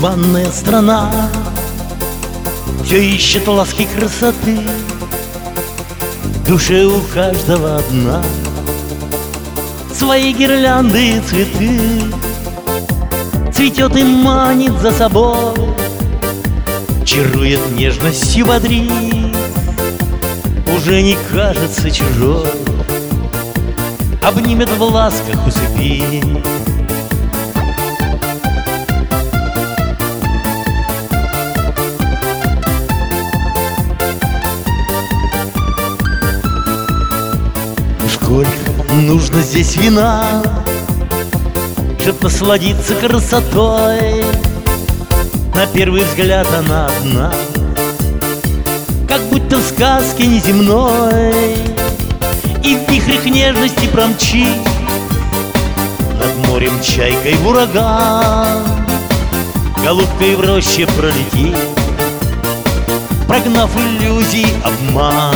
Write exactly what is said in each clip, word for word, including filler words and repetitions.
незваная страна все ищет ласки красоты, в душе у каждого одна свои гирлянды и цветы. Цветет и манит за собой, чарует нежностью бодрит, уже не кажется чужой, обнимет в ласках усыпит. Сколько нужно здесь вина, чтоб насладиться красотой. На первый взгляд она одна, как будто в сказке неземной, и в вихрях нежности промчи над морем чайкой в ураган, голубкой в роще пролети, прогнав иллюзий обман.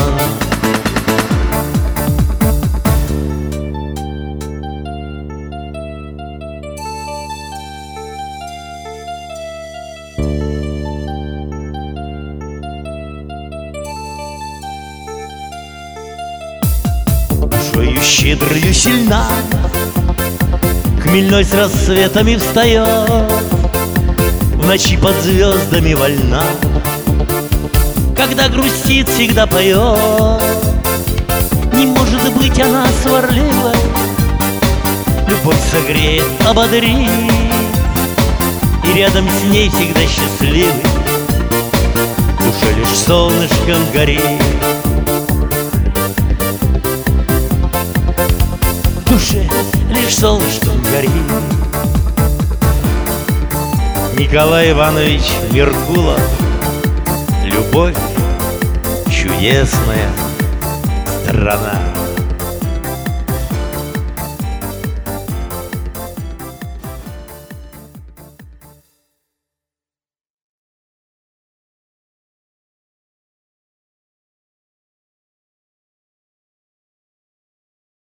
Душою щедрою сильна, хмельной с рассветами встает, в ночи под звездами вольна, когда грустит, всегда поет. Не может быть она сварливой, любовь согреет, ободрит, и рядом с ней всегда счастливый, в душе лишь солнышком горит. В душе лишь солнышком горит. Николай Иванович Меркулов. Любовь — чудесная страна.